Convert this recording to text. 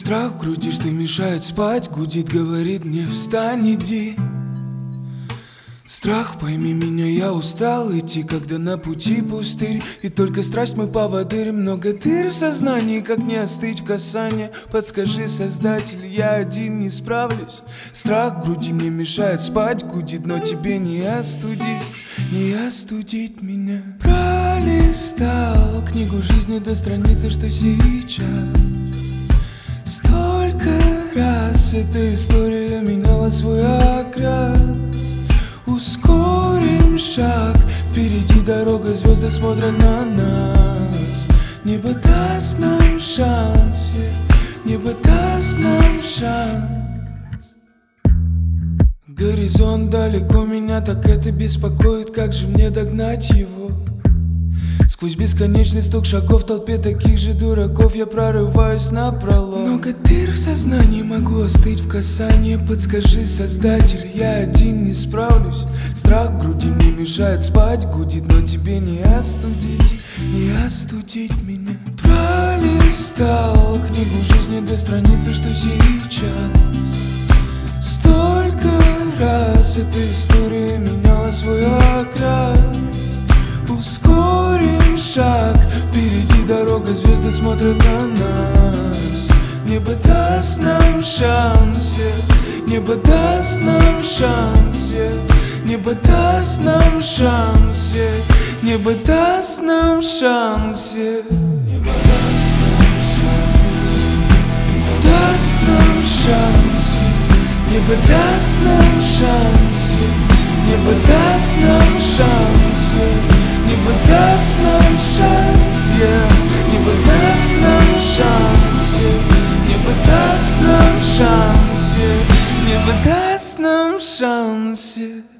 Страх в груди, что мешает спать, гудит, говорит мне: встань, иди. Страх, пойми меня, я устал идти, когда на пути пустырь, и только страсть мы поводырь. Много дыр в сознании, как не остыть в касании. Подскажи, Создатель, я один не справлюсь. Страх в груди мне мешает спать, гудит, но тебе не остудить меня. Пролистал книгу жизни до страницы, что сейчас. Столько раз эта история меняла свой окрас. Ускорим шаг, впереди дорога, звезды смотрят на нас. Небо даст нам шанс, небо даст нам шанс. Горизонт далеко, меня так это беспокоит. Как же мне догнать его? Сквозь бесконечный стук шагов в толпе таких же дураков я прорываюсь напролом. Много дыр в сознании, могу остыть в касании. Подскажи, Создатель, я один не справлюсь. Страх в груди мне мешает спать, гудит, но тебе не остудить меня. Пролистал книгу жизни до страницы, что сейчас. Столько раз эта история меняла свой окрас. Ускорим шаг, впереди дорога, звезды смотрят на нас. Небо даст нам шанс, небо даст нам шанс, небо даст нам шанс, небо даст нам шанс, небо даст нам шанс, небо даст нам шанс, небо даст нам шанс, небо даст нам шанс, небо даст нам шанс, небо даст нам шанс, небо даст нам шанс.